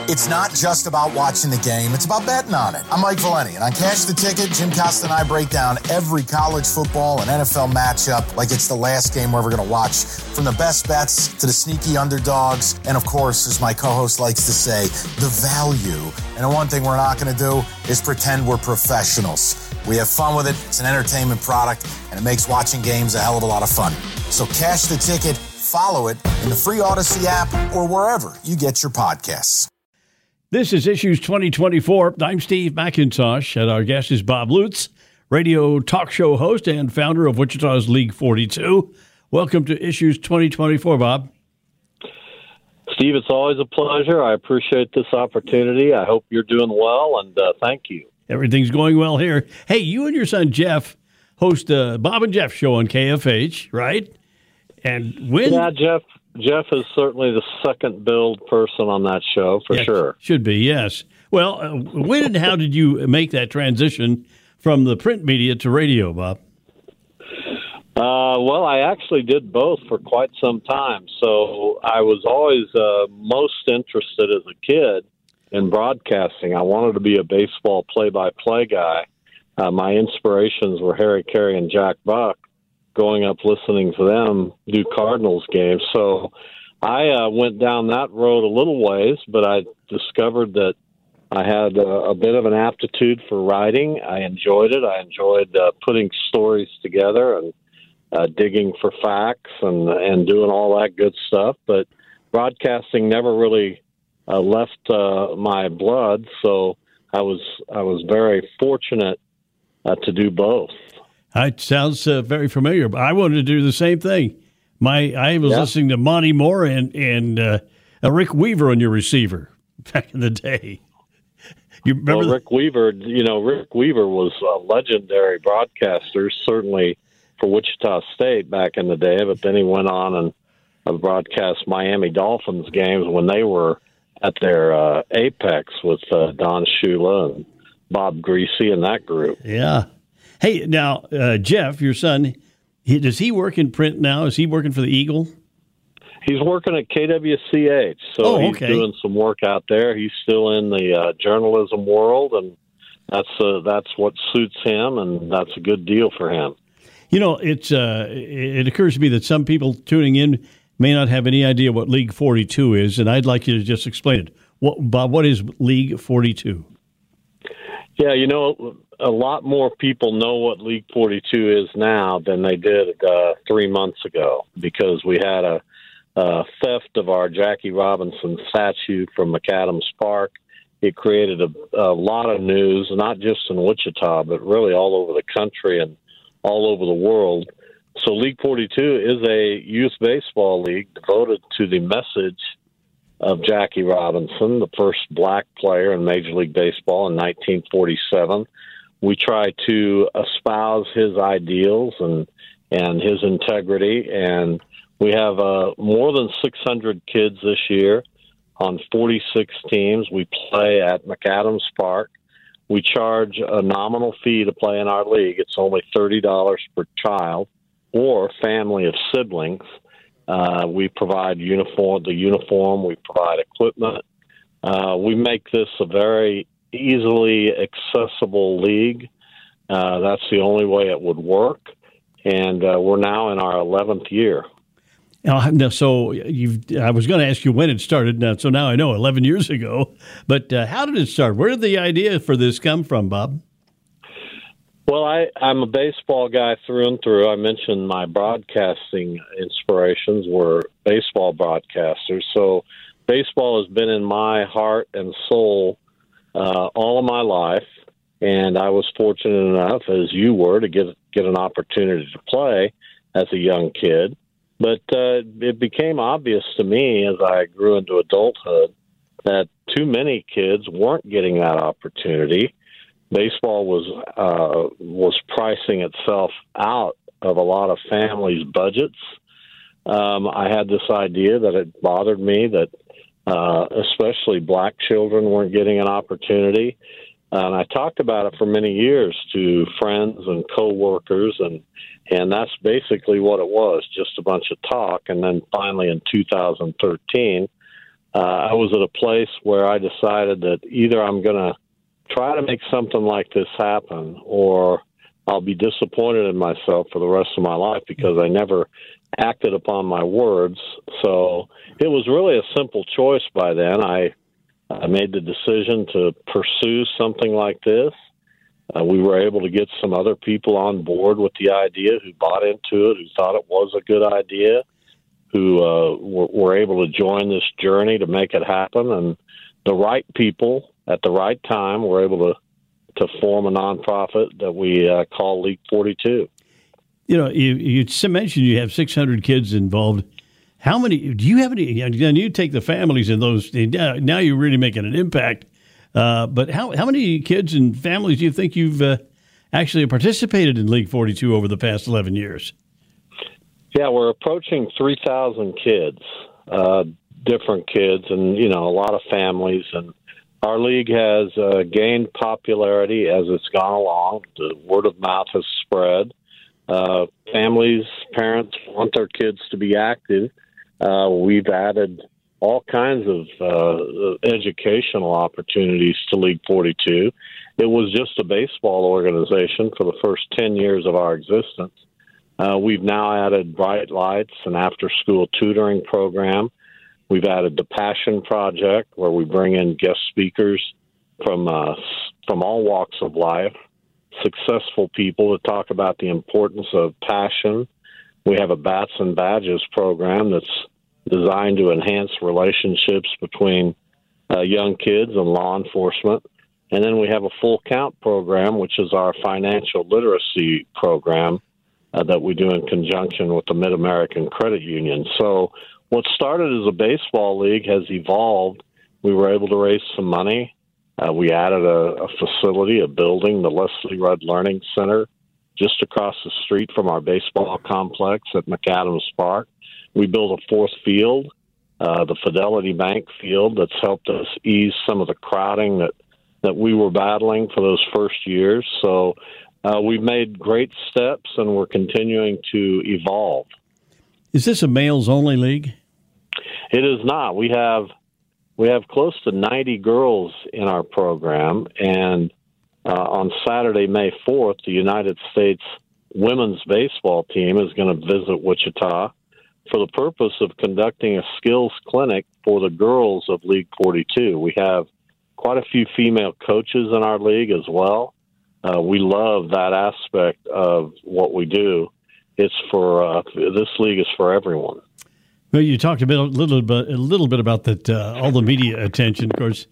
It's not just about watching the game, it's about betting on it. I'm Mike Valeni, and on Cash the Ticket, Jim Costa and I break down every college football and NFL matchup like it's the last game we're ever going to watch, from the best bets to the sneaky underdogs, and of course, as my co-host likes to say, the value. And the one thing we're not going to do is pretend we're professionals. We have fun with it, it's an entertainment product, and it makes watching games a hell of a lot of fun. So Cash the Ticket, follow it in the free Odyssey app or wherever you get your podcasts. This is Issues 2024. I'm Steve McIntosh, and our guest is Bob Lutz, radio talk show host and founder of Wichita's League 42. Welcome to Issues 2024, Bob. Steve, it's always a pleasure. I appreciate this opportunity. I hope you're doing well, and thank you. Everything's going well here. Hey, you and your son Jeff host the Bob and Jeff show on KFH, right? And when? Yeah, Jeff is certainly the second billed person on that show, for sure. Should be, yes. Well, when and how did you make that transition from the print media to radio, Bob? Well, I actually did both for quite some time. So I was always most interested as a kid in broadcasting. I wanted to be a baseball play-by-play guy. My inspirations were Harry Carey and Jack Buck, going up listening to them do Cardinals games. So I went down that road a little ways, but I discovered that I had a bit of an aptitude for writing. I enjoyed it. I enjoyed putting stories together and digging for facts and doing all that good stuff. But broadcasting never really left my blood, so I was very fortunate to do both. It sounds very familiar, but I wanted to do the same thing. I was listening to Monty Moore and Rick Weaver on your receiver back in the day. You remember Rick Weaver? Rick Weaver was a legendary broadcaster, certainly for Wichita State back in the day. But then he went on and broadcast Miami Dolphins games when they were at their apex with Don Shula and Bob Greasy and that group. Yeah. Hey, now, Jeff, your son, does he work in print now? Is he working for the Eagle? He's working at KWCH, so he's doing some work out there. He's still in the journalism world, and that's what suits him, and that's a good deal for him. You know, it occurs to me that some people tuning in may not have any idea what League 42 is, and I'd like you to just explain it. Bob, what is League 42? Yeah, a lot more people know what League 42 is now than they did 3 months ago, because we had a theft of our Jackie Robinson statue from McAdams Park. It created a lot of news, not just in Wichita, but really all over the country and all over the world. So League 42 is a youth baseball league devoted to the message of Jackie Robinson, the first black player in Major League Baseball in 1947. We try to espouse his ideals and his integrity, and we have more than 600 kids this year on 46 teams. We play at McAdams Park. We charge a nominal fee to play in our league. It's only $30 per child or family of siblings. We provide the uniform. We provide equipment. We make this a very easily accessible league. That's the only way it would work. And we're now in our 11th year. So I was going to ask you when it started. So now I know 11 years ago. But how did it start? Where did the idea for this come from, Bob? Well, I'm a baseball guy through and through. I mentioned my broadcasting inspirations were baseball broadcasters. So baseball has been in my heart and soul all of my life. And I was fortunate enough, as you were, to get an opportunity to play as a young kid. But it became obvious to me as I grew into adulthood that too many kids weren't getting that opportunity. Baseball was pricing itself out of a lot of families' budgets. I had this idea that it bothered me that especially black children weren't getting an opportunity. And I talked about it for many years to friends and coworkers, and that's basically what it was, just a bunch of talk. And then finally in 2013, I was at a place where I decided that either I'm going to try to make something like this happen, or I'll be disappointed in myself for the rest of my life because I never acted upon my words. So it was really a simple choice by then. I made the decision to pursue something like this. We were able to get some other people on board with the idea who bought into it, who thought it was a good idea, who were able to join this journey to make it happen. And the right people at the right time were able to form a nonprofit that we call League 42. You know, you mentioned you have 600 kids involved. How many, do you have any, and you take the families in those, now you're really making an impact. But how many kids and families do you think you've actually participated in League 42 over the past 11 years? Yeah, we're approaching 3,000 kids, different kids, and, you know, a lot of families. And our league has gained popularity as it's gone along. The word of mouth has spread. Families, parents want their kids to be active. We've added all kinds of educational opportunities to League 42. It was just a baseball organization for the first 10 years of our existence. We've now added Bright Lights, an after-school tutoring program. We've added the Passion Project, where we bring in guest speakers from all walks of life, successful people to talk about the importance of passion. We have a Bats and Badges program that's designed to enhance relationships between young kids and law enforcement. And then we have a Full Count program, which is our financial literacy program that we do in conjunction with the Mid-American Credit Union. So what started as a baseball league has evolved. We were able to raise some money. We added a facility, a building, the Leslie Rudd Learning Center, just across the street from our baseball complex at McAdams Park. We built a fourth field, the Fidelity Bank field, that's helped us ease some of the crowding that we were battling for those first years. So we've made great steps, and we're continuing to evolve. Is this a males-only league? It is not. We have close to 90 girls in our program, and on Saturday, May 4th, the United States women's baseball team is going to visit Wichita for the purpose of conducting a skills clinic for the girls of League 42. We have quite a few female coaches in our league as well. We love that aspect of what we do. It's for this league is for everyone. Well, you talked a little bit about that. All the media attention, of course.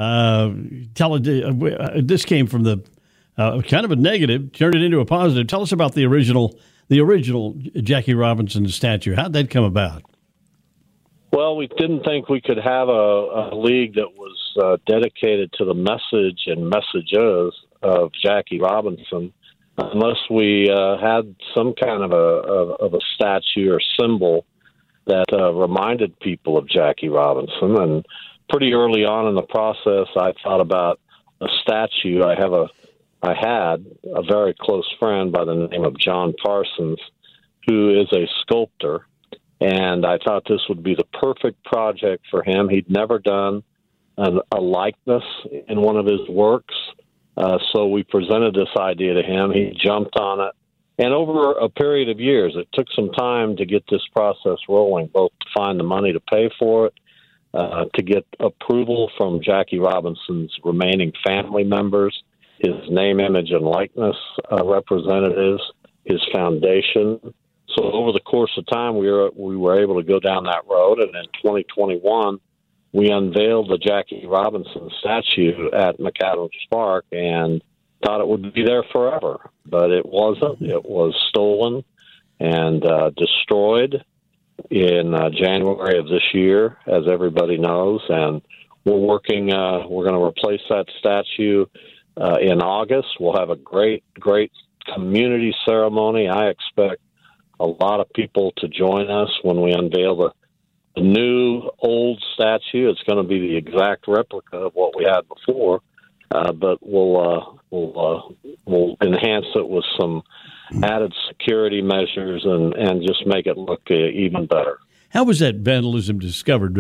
This came from the kind of a negative, turned it into a positive. Tell us about the original Jackie Robinson statue. How'd that come about? Well, we didn't think we could have a league that was dedicated to the message and messages of Jackie Robinson unless we had some kind of a statue or symbol that reminded people of Jackie Robinson. And pretty early on in the process, I thought about a statue. I had a very close friend by the name of John Parsons, who is a sculptor, and I thought this would be the perfect project for him. He'd never done a likeness in one of his works, so we presented this idea to him. He jumped on it, and over a period of years, it took some time to get this process rolling, both to find the money to pay for it, to get approval from Jackie Robinson's remaining family members, his name, image, and likeness representatives, his foundation. So over the course of time, we were able to go down that road, and in 2021, we unveiled the Jackie Robinson statue at McAdams Park and thought it would be there forever, but it wasn't. It was stolen and destroyed in January of this year, as everybody knows, and we're working. We're going to replace that statue in August. We'll have a great community ceremony. I expect a lot of people to join us when we unveil the new old statue. It's going to be the exact replica of what we had before, but we'll enhance it with some added security measures and just make it look even better. How was that vandalism discovered?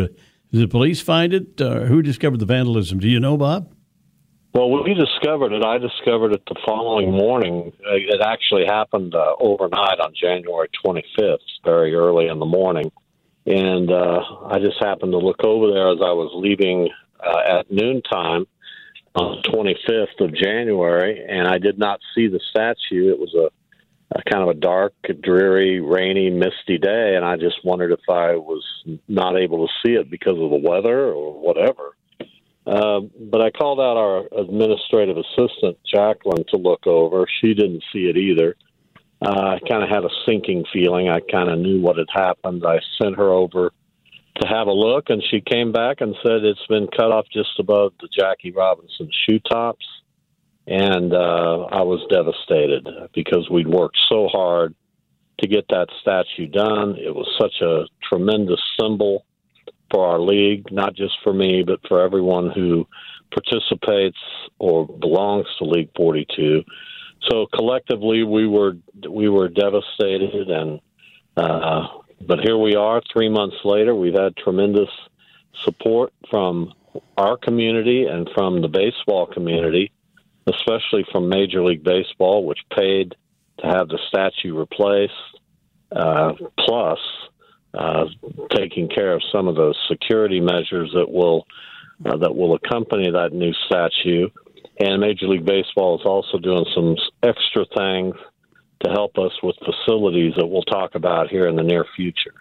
Did the police find it? Who discovered the vandalism? Do you know, Bob? Well, we discovered it. I discovered it the following morning. It actually happened overnight on January 25th, very early in the morning. And I just happened to look over there as I was leaving at noontime on the 25th of January, and I did not see the statue. It was a kind of a dark, dreary, rainy, misty day, and I just wondered if I was not able to see it because of the weather or whatever. But I called out our administrative assistant, Jacqueline, to look over. She didn't see it either. I kind of had a sinking feeling. I kind of knew what had happened. I sent her over to have a look, and she came back and said it's been cut off just above the Jackie Robinson shoe tops. And I was devastated because we'd worked so hard to get that statue done. It was such a tremendous symbol for our league, not just for me, but for everyone who participates or belongs to League 42. So collectively, we were devastated, and but here we are 3 months later. We've had tremendous support from our community and from the baseball community, especially from Major League Baseball, which paid to have the statue replaced, plus taking care of some of the security measures that will accompany that new statue. And Major League Baseball is also doing some extra things to help us with facilities that we'll talk about here in the near future.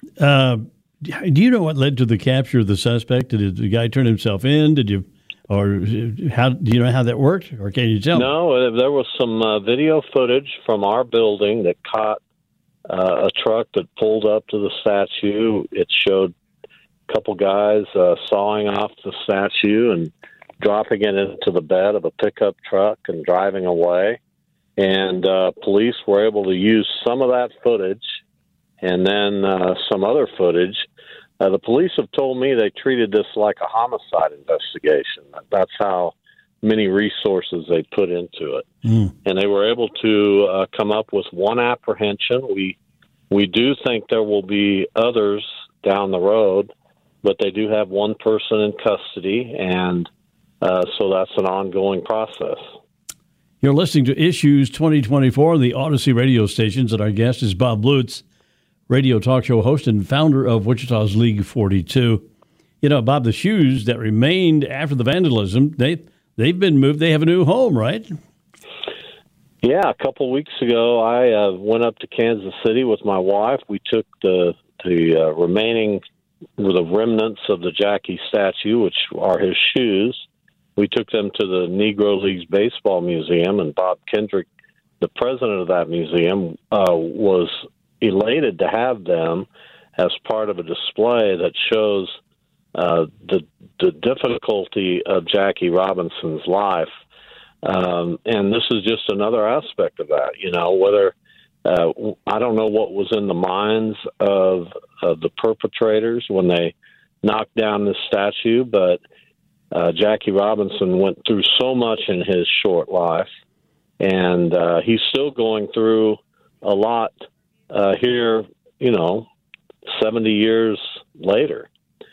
Do you know what led to the capture of the suspect? Did the guy turn himself in? Did you, or how do you know how that worked? Or can you tell? No, there was some video footage from our building that caught a truck that pulled up to the statue. It showed a couple guys sawing off the statue and dropping it into the bed of a pickup truck and driving away. And police were able to use some of that footage and then some other footage. The police have told me they treated this like a homicide investigation. That's how many resources they put into it. And they were able to come up with one apprehension. We do think there will be others down the road, but they do have one person in custody, and so that's an ongoing process. You're listening to Issues 2024 on the Odyssey radio stations, and our guest is Bob Lutz, radio talk show host and founder of Wichita's League 42. You know, Bob, the shoes that remained after the vandalism, they've been moved. They have a new home, right? Yeah, a couple of weeks ago, I went up to Kansas City with my wife. We took the remaining, the remnants of the Jackie statue, which are his shoes. We took them to the Negro Leagues Baseball Museum, and Bob Kendrick, the president of that museum, was elated to have them as part of a display that shows the difficulty of Jackie Robinson's life. And this is just another aspect of that, you know, whether I don't know what was in the minds of the perpetrators when they knocked down this statue, but Jackie Robinson went through so much in his short life, and he's still going through a lot here, you know, 70 years later.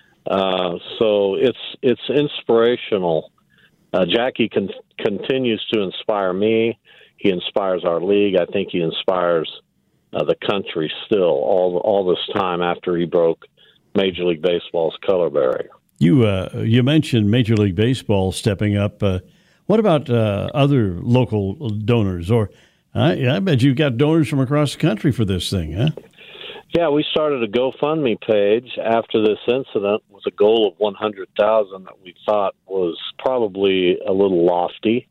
So it's inspirational. Jackie continues to inspire me. He inspires our league. I think he inspires the country still all this time after he broke Major League Baseball's color barrier. You mentioned Major League Baseball stepping up. What about other local donors? Or I bet you've got donors from across the country for this thing, huh? Yeah, we started a GoFundMe page after this incident with a goal of $100,000 that we thought was probably a little lofty.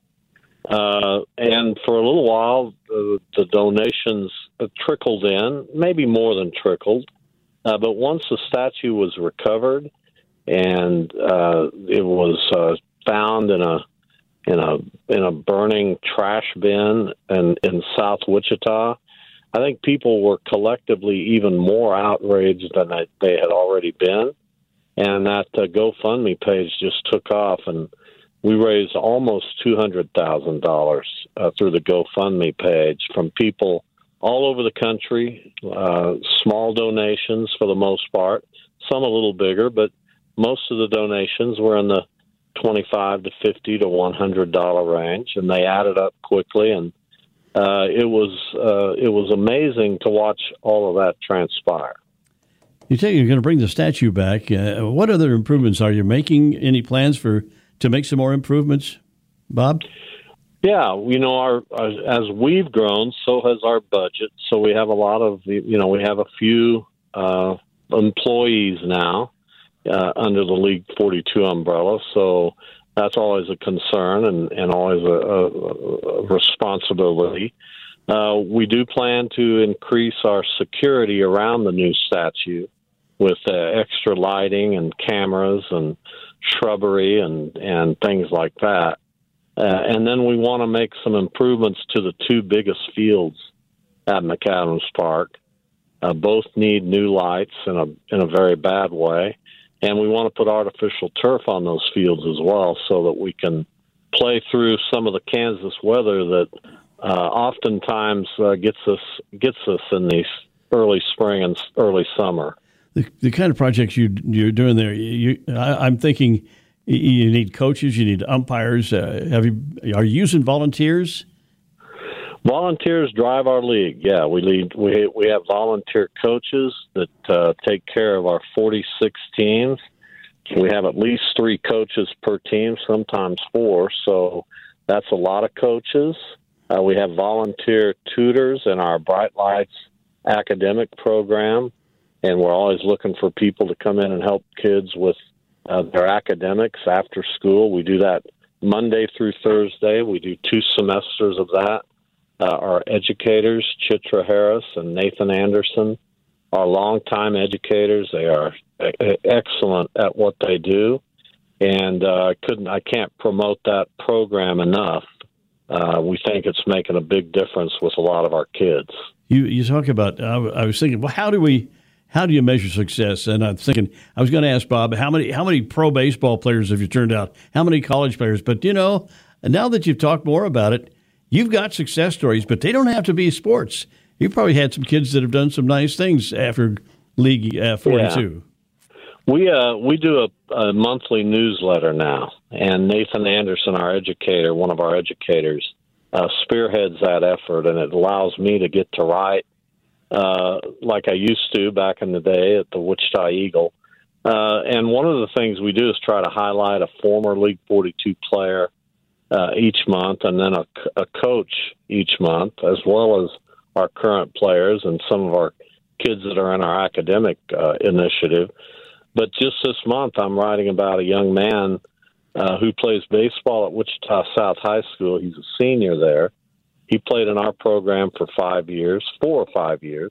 And for a little while, the donations trickled in, maybe more than trickled. But once the statue was recovered and it was found in a burning trash bin in South Wichita, I think people were collectively even more outraged than they had already been. And that GoFundMe page just took off, and we raised almost $200,000 through the GoFundMe page from people all over the country, small donations for the most part, some a little bigger, but most of the donations were in the $25 to $50 to $100 range, and they added up quickly. And it was amazing to watch all of that transpire. You say you're going to bring the statue back. What other improvements are you making? Any plans to make some more improvements, Bob? Yeah, as we've grown, so has our budget. So we have a lot of, we have a few employees now under the League 42 umbrella. So that's always a concern and always a responsibility. We do plan to increase our security around the new statue with extra lighting and cameras and shrubbery and things like that. And then we want to make some improvements to the two biggest fields at McAdams Park. Both need new lights in a very bad way. And we want to put artificial turf on those fields as well so that we can play through some of the Kansas weather that oftentimes gets us in the early spring and early summer. The kind of projects you're doing there, I'm thinking you need coaches, you need umpires. Are you using volunteers? Volunteers drive our league. Yeah, we have volunteer coaches that take care of our 46 teams. We have at least 3 coaches per team, sometimes 4. So that's a lot of coaches. We have volunteer tutors in our Bright Lights academic program, and we're always looking for people to come in and help kids with their academics after school. We do that Monday through Thursday. We do 2 semesters of that. Our educators, Chitra Harris and Nathan Anderson, are longtime educators. They are excellent at what they do, and I can't promote that program enough. We think it's making a big difference with a lot of our kids. You talk about. I was thinking, well, how do you measure success? And I'm thinking, I was going to ask Bob, how many pro baseball players have you turned out? How many college players? But now that you've talked more about it, you've got success stories, but they don't have to be sports. You've probably had some kids that have done some nice things after League 42. Yeah. We do a monthly newsletter now, and Nathan Anderson, our educator, one of our educators, spearheads that effort, and it allows me to get to write like I used to back in the day at the Wichita Eagle. And one of the things we do is try to highlight a former League 42 player each month, and then a coach each month, as well as our current players and some of our kids that are in our academic initiative. But just this month, I'm writing about a young man who plays baseball at Wichita South High School. He's a senior there. He played in our program for 4 or 5 years,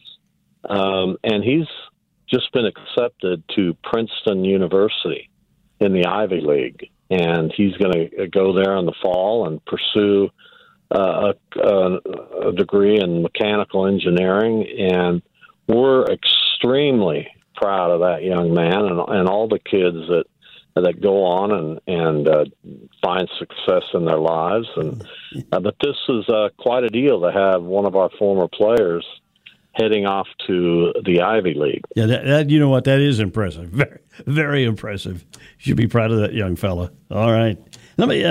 and he's just been accepted to Princeton University in the Ivy League. And he's going to go there in the fall and pursue a degree in mechanical engineering. And we're extremely proud of that young man and all the kids that go on and find success in their lives. And but this is quite a deal to have one of our former players heading off to the Ivy League. Yeah, that you know what? That is impressive. Very, very impressive. You should be proud of that young fella. All right. Let me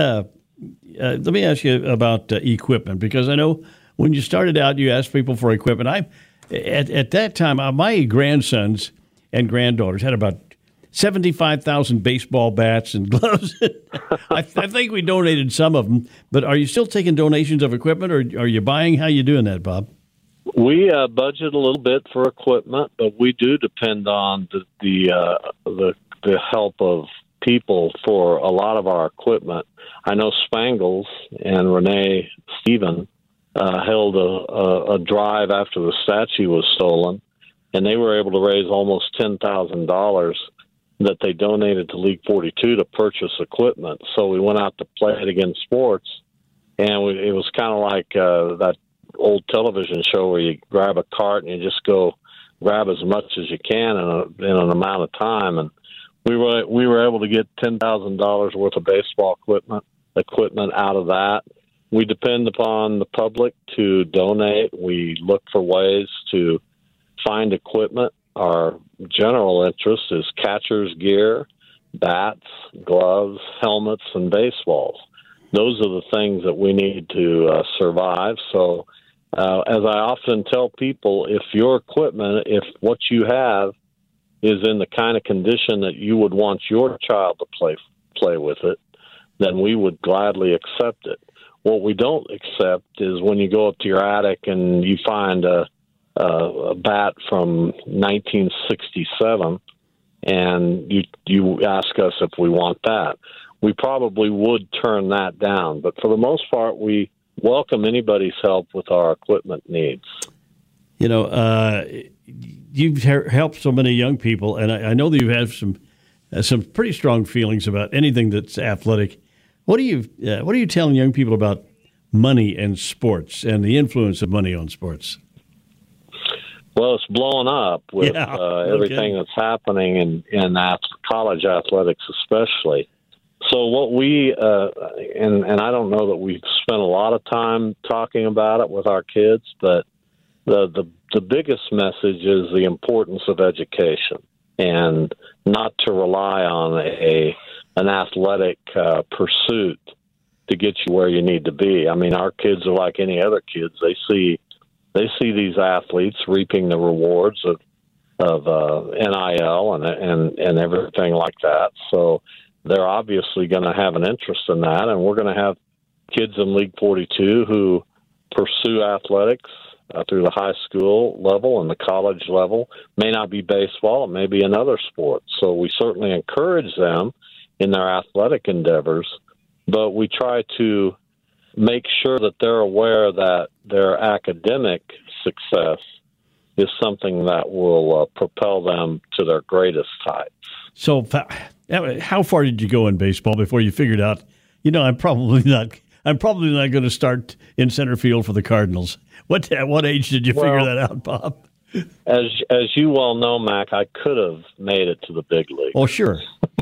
ask you about equipment, because I know when you started out, you asked people for equipment. At that time, my grandsons and granddaughters had about 75,000 baseball bats and gloves. I think we donated some of them. But are you still taking donations of equipment, or are you buying? How are you doing that, Bob? We budget a little bit for equipment, but we do depend on the help of people for a lot of our equipment. I know Spangles and Renee Stephen held a drive after the statue was stolen, and they were able to raise almost $10,000 that they donated to League 42 to purchase equipment. So we went out to Play It Again Sports, and it was kind of like that old television show where you grab a cart and you just go grab as much as you can in an amount of time. And we were able to get $10,000 worth of baseball equipment out of that. We depend upon the public to donate. We look for ways to find equipment. Our general interest is catcher's gear bats, gloves, helmets, and baseballs. Those are the things that we need to survive. So as I often tell people, if your equipment, if what you have is in the kind of condition that you would want your child to play with it, then we would gladly accept it. What we don't accept is when you go up to your attic and you find a bat from 1967 and you ask us if we want that. We probably would turn that down. But for the most part, we welcome anybody's help with our equipment needs. You know, you've helped so many young people, and I know that you have some pretty strong feelings about anything that's athletic. What are you telling young people about money and sports and the influence of money on sports? Well, it's blowing up with everything that's happening in college athletics especially. So what we, and I don't know that we've spent a lot of time talking about it with our kids, but the biggest message is the importance of education and not to rely on an athletic pursuit to get you where you need to be. I mean, our kids are like any other kids. They see these athletes reaping the rewards of NIL and everything like that. So they're obviously going to have an interest in that, and we're going to have kids in League 42 who pursue athletics through the high school level and the college level. May not be baseball, it may be another sport. So we certainly encourage them in their athletic endeavors, but we try to make sure that they're aware that their academic success is something that will propel them to their greatest heights. So how far did you go in baseball before you figured out, I'm probably not going to start in center field for the Cardinals? At what age did you figure that out, Bob? As you well know, Mac, I could have made it to the big league. Oh, sure.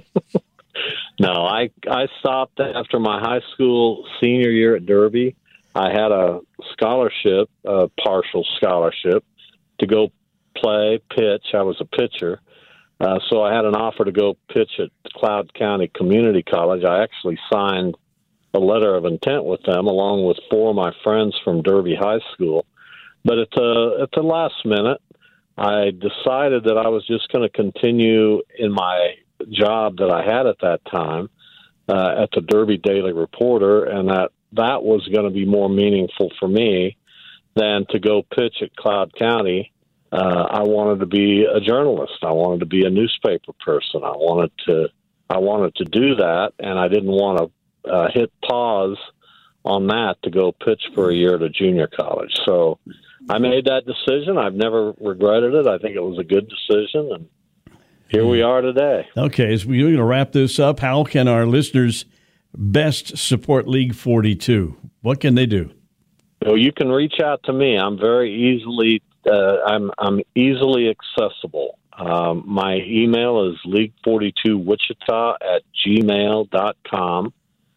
No, I stopped after my high school senior year at Derby. I had a scholarship, a partial scholarship, to go pitch. I was a pitcher. So I had an offer to go pitch at Cloud County Community College. I actually signed a letter of intent with them, along with 4 of my friends from Derby High School. But at the last minute, I decided that I was just going to continue in my job that I had at that time at the Derby Daily Reporter, and that was going to be more meaningful for me than to go pitch at Cloud County. I wanted to be a journalist. I wanted to be a newspaper person. I wanted to do that, and I didn't want to hit pause on that to go pitch for a year at a junior college. So I made that decision. I've never regretted it. I think it was a good decision, and here we are today. Okay, as we're going to wrap this up, how can our listeners best support League 42? What can they do? Well, you can reach out to me. I'm very easily I'm easily accessible. My email is league42wichita@gmail.com,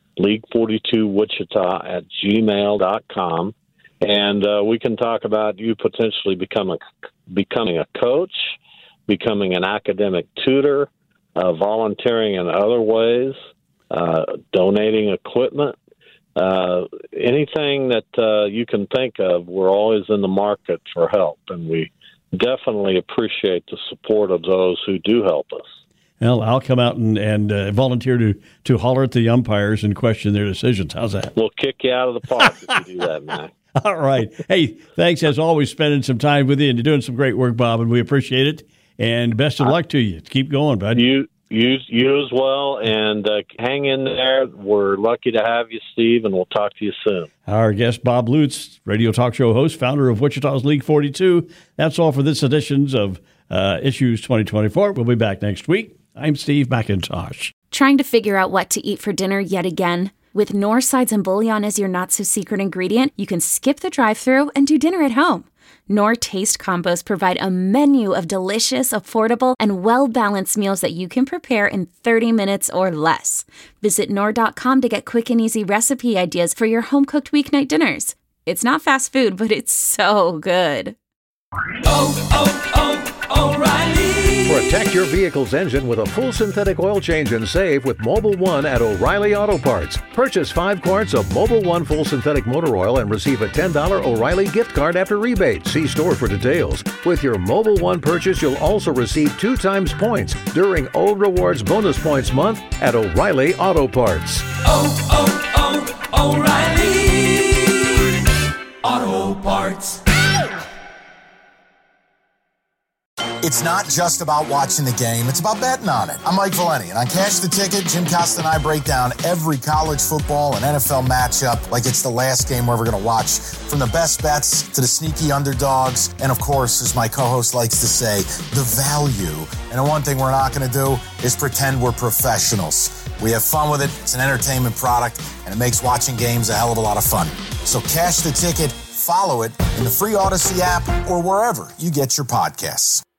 league42wichita@gmail.com, and we can talk about you potentially becoming a coach, becoming an academic tutor, volunteering in other ways, donating equipment, anything that you can think of. We're always in the market for help, and we definitely appreciate the support of those who do help us. Well, I'll come out and volunteer to holler at the umpires and question their decisions. How's that? We'll kick you out of the park if you do that, man. All right. Hey, thanks as always spending some time with you, and you're doing some great work, Bob, and we appreciate it. And best of luck to you. Keep going, bud. You as well, and hang in there. We're lucky to have you, Steve, and we'll talk to you soon. Our guest, Bob Lutz, radio talk show host, founder of Wichita's League 42. That's all for this edition of Issues 2024. We'll be back next week. I'm Steve McIntosh. Trying to figure out what to eat for dinner yet again? With Knorr sides and bouillon as your not-so-secret ingredient, you can skip the drive-thru and do dinner at home. Knorr Taste Combos provide a menu of delicious, affordable, and well-balanced meals that you can prepare in 30 minutes or less. Visit Knorr.com to get quick and easy recipe ideas for your home-cooked weeknight dinners. It's not fast food, but it's so good. O'Reilly. Protect your vehicle's engine with a full synthetic oil change and save with Mobil 1 at O'Reilly Auto Parts. Purchase 5 quarts of Mobil 1 full synthetic motor oil and receive a $10 O'Reilly gift card after rebate. See store for details. With your Mobil 1 purchase, you'll also receive 2 times points during O Rewards Bonus Points Month at O'Reilly Auto Parts. O'Reilly Auto Parts. It's not just about watching the game, it's about betting on it. I'm Mike Valeni, and on Cash the Ticket, Jim Costa and I break down every college football and NFL matchup like it's the last game we're ever going to watch, from the best bets to the sneaky underdogs, and of course, as my co-host likes to say, the value. And the one thing we're not going to do is pretend we're professionals. We have fun with it, it's an entertainment product, and it makes watching games a hell of a lot of fun. So Cash the Ticket, follow it in the free Odyssey app or wherever you get your podcasts.